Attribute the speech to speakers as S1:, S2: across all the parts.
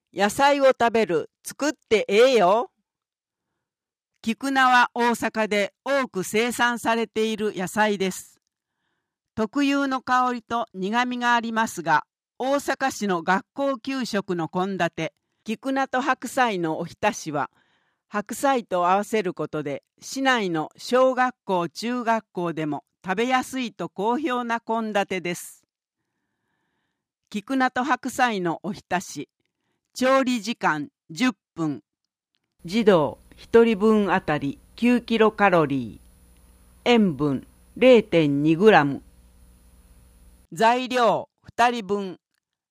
S1: 野菜を食べる、作ってええよ。菊菜は大阪で多く生産されている野菜です。特有の香りと苦みがありますが、大阪市の学校給食の献立、菊菜と白菜のおひたしは、白菜と合わせることで、市内の小学校、中学校でも食べやすいと好評な献立です。菊菜と白菜のおひたし、調理時間10分、児童1人分あたり9キロカロリー、塩分 0.2 グラム。材料2人分、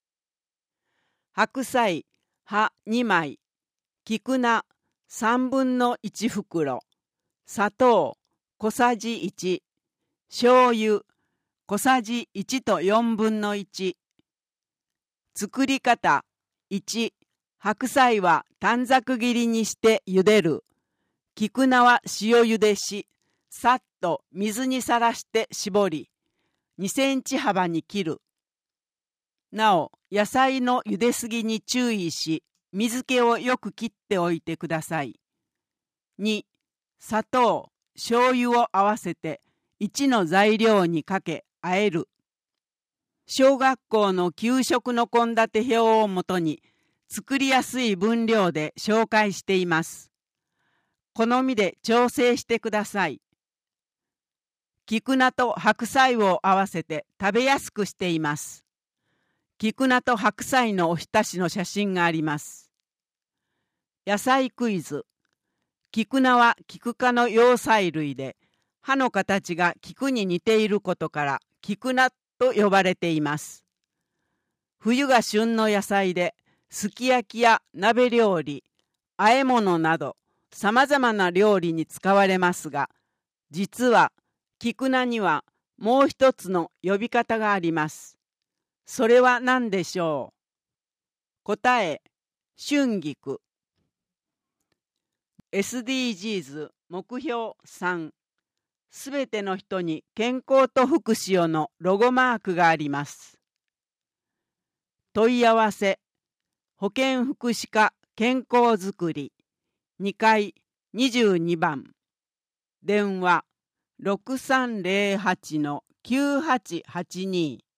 S1: 白菜葉2枚、菊菜3分の1袋、砂糖小さじ1、醤油小さじ1と4分の1。作り方1、白菜は短冊切りにして茹でる。菊菜は塩茹でし、さっと水にさらして絞り、2センチ幅に切る。なお、野菜の茹ですぎに注意し、水気をよく切っておいてください。2、砂糖、醤油を合わせて1の材料にかけ和える。小学校の給食の献立表をもとに作りやすい分量で紹介しています。好みで調整してください。菊菜と白菜を合わせて食べやすくしています。菊菜と白菜のおひたしの写真があります。野菜クイズ。菊菜は菊科の葉菜類で、葉の形が菊に似ていることから菊菜と呼ばれています。冬が旬の野菜で、すき焼きや鍋料理、和え物などさまざまな料理に使われますが、実は菊菜にはもう一つの呼び方があります。それは何でしょう。答え、春菊。SDGs 目標3、すべての人に健康と福祉をのロゴマークがあります。問い合わせ、保健福祉課健康づくり2階22番、電話 6308-9882